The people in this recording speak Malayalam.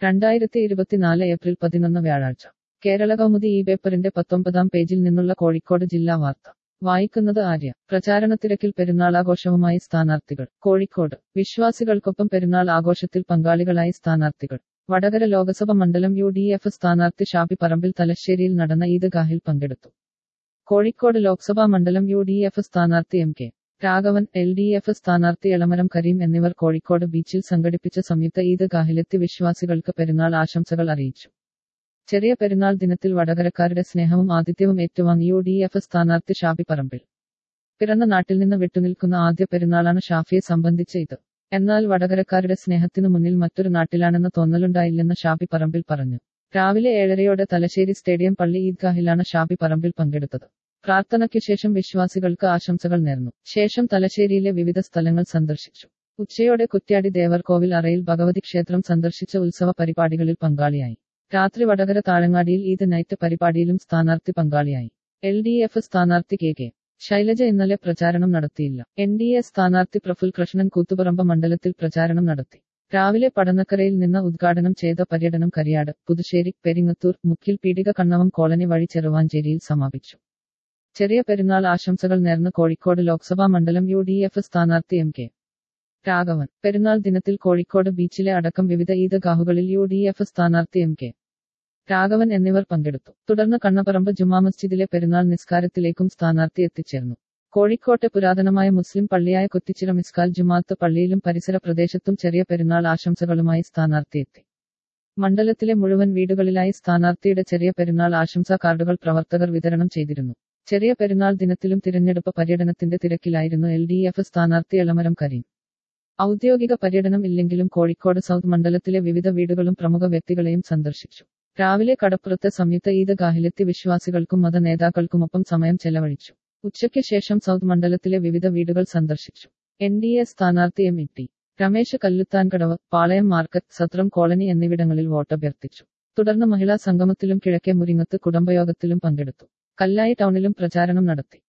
2024 ഏപ്രിൽ 11 വ്യാഴാഴ്ച കേരള കൗമുദി ഈ പേപ്പറിന്റെ 19-ാം പേജിൽ നിന്നുള്ള കോഴിക്കോട് ജില്ലാ വാർത്ത വായിക്കുന്നത് ആര്യ. പ്രചാരണത്തിരക്കിൽ പെരുന്നാളാഘോഷവുമായി സ്ഥാനാർത്ഥികൾ. കോഴിക്കോട് വിശ്വാസികൾക്കൊപ്പം പെരുന്നാൾ ആഘോഷത്തിൽ പങ്കാളികളായി സ്ഥാനാർത്ഥികൾ. വടകര ലോക്സഭ മണ്ഡലം UDF സ്ഥാനാർത്ഥി ഷാഫി പറമ്പിൽ തലശ്ശേരിയിൽ നടന്ന ഈദ്ഗാഹിൽ പങ്കെടുത്തു. കോഴിക്കോട് ലോക്സഭാ മണ്ഡലം UDF സ്ഥാനാർത്ഥി MK രാഘവൻ, LDF സ്ഥാനാർത്ഥി എളമരം കരീം എന്നിവർ കോഴിക്കോട് ബീച്ചിൽ സംഘടിപ്പിച്ച സംയുക്ത ഈദ്ഗാഹിലെത്തി വിശ്വാസികൾക്ക് പെരുന്നാൾ ആശംസകൾ അറിയിച്ചു. ചെറിയ പെരുന്നാൾ ദിനത്തിൽ വടകരക്കാരുടെ സ്നേഹവും ആതിഥ്യവും ഏറ്റുവാങ്ങി UDF സ്ഥാനാർത്ഥി ഷാഫി പറമ്പിൽ. പിറന്ന നാട്ടിൽ നിന്ന് വിട്ടുനിൽക്കുന്ന ആദ്യ പെരുന്നാളാണ് ഷാഫിയെ സംബന്ധിച്ച് ഇത്. എന്നാൽ വടകരക്കാരുടെ സ്നേഹത്തിനു മുന്നിൽ മറ്റൊരു നാട്ടിലാണെന്ന തോന്നലുണ്ടായില്ലെന്ന് ഷാഫി പറമ്പിൽ പറഞ്ഞു. രാവിലെ 7:30 തലശ്ശേരി സ്റ്റേഡിയം പള്ളി ഈദ്ഗാഹിലാണ് ഷാഫി പറമ്പിൽ പങ്കെടുത്തത്. പ്രാർത്ഥനയ്ക്കു ശേഷം വിശ്വാസികൾക്ക് ആശംസകൾ നേർന്നു. ശേഷം തലശ്ശേരിയിലെ വിവിധ സ്ഥലങ്ങൾ സന്ദർശിച്ചു. ഉച്ചയോടെ കുറ്റ്യാടി ദേവർകോവിൽ അറയിൽ ഭഗവതി ക്ഷേത്രം സന്ദർശിച്ച ഉത്സവ പരിപാടികളിൽ പങ്കാളിയായി. രാത്രി വടകര താഴങ്ങാടിയിൽ ഈദ് നൈറ്റ് പരിപാടിയിലും സ്ഥാനാർത്ഥി പങ്കാളിയായി. LDF സ്ഥാനാർത്ഥി KK ശൈലജ ഇന്നലെ പ്രചാരണം നടത്തിയില്ല. NDA സ്ഥാനാർത്ഥി പ്രഫുൽ കൃഷ്ണൻ കൂത്തുപറമ്പ് മണ്ഡലത്തിൽ പ്രചാരണം നടത്തി. രാവിലെ പടന്നക്കരയിൽ നിന്ന് ഉദ്ഘാടനം ചെയ്ത പര്യടനം കരിയാട്, പുതുശ്ശേരി, പെരിങ്ങത്തൂർ, മുക്കിൽ പീടിക കണ്ണവം കോളനി വഴി ചെറുവാഞ്ചേരിയിൽ സമാപിച്ചു. ചെറിയ പെരുന്നാൾ ആശംസകൾ നേർന്ന് കോഴിക്കോട് ലോക്സഭാ മണ്ഡലം UDF സ്ഥാനാർത്ഥി MK രാഘവൻ. പെരുന്നാൾ ദിനത്തിൽ കോഴിക്കോട് ബീച്ചിലെ അടക്കം വിവിധ ഈദ്ഗാഹുകളിൽ UDF സ്ഥാനാർത്ഥി MK രാഘവൻ എന്നിവർ പങ്കെടുത്തു. തുടർന്ന് കണ്ണപറമ്പ് ജുമാ മസ്ജിദിലെ പെരുന്നാൾ നിസ്കാരത്തിലേക്കും സ്ഥാനാർത്ഥി എത്തിച്ചേർന്നു. കോഴിക്കോട്ടെ പുരാതനമായ മുസ്ലിം പള്ളിയായ കുറ്റിച്ചിറ മിസ്കാൽ ജുമാഅത്ത് പള്ളിയിലും പരിസര പ്രദേശത്തും ചെറിയ പെരുന്നാൾ ആശംസകളുമായി സ്ഥാനാർത്ഥിയെത്തി. മണ്ഡലത്തിലെ മുഴുവൻ വീടുകളിലായി സ്ഥാനാർത്ഥിയുടെ ചെറിയ പെരുന്നാൾ ആശംസാ കാർഡുകൾ പ്രവർത്തകർ വിതരണം ചെയ്തിരുന്നു. ചെറിയ പെരുന്നാൾ ദിനത്തിലും തിരഞ്ഞെടുപ്പ് പര്യടനത്തിന്റെ തിരക്കിലായിരുന്നു LDF സ്ഥാനാർത്ഥി എളമരം കരീം. ഔദ്യോഗിക പര്യടനം ഇല്ലെങ്കിലും കോഴിക്കോട് സൗത്ത് മണ്ഡലത്തിലെ വിവിധ വീടുകളും പ്രമുഖ വ്യക്തികളെയും സന്ദർശിച്ചു. രാവിലെ കടപ്പുറത്തെ സംയുക്ത ഈദ്ഗാഹിലെത്തി വിശ്വാസികൾക്കും മത നേതാക്കൾക്കുമൊപ്പം സമയം ചെലവഴിച്ചു. ഉച്ചയ്ക്ക് ശേഷം സൗത്ത് മണ്ഡലത്തിലെ വിവിധ വീടുകൾ സന്ദർശിച്ചു. NDA സ്ഥാനാർത്ഥി MT Ramesh Kalluthankadavu, Palayam market, Sathram colony എന്നിവിടങ്ങളിൽ വോട്ടഭ്യർത്ഥിച്ചു. തുടർന്ന് മഹിളാ സംഗമത്തിലും കിഴക്കേ മുരിങ്ങത്ത് കുടുംബയോഗത്തിലും പങ്കെടുത്തു. കല്ലായി ടൗണിലും പ്രചാരണം നടത്തി.